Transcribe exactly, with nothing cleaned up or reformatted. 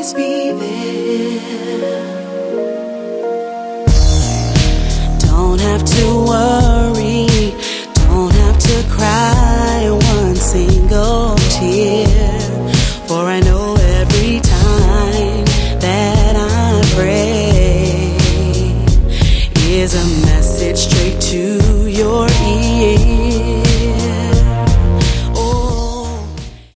always be there. Don't have to worry, don't have to cry one single tear, for I know every time that I pray is a message straight to your ear.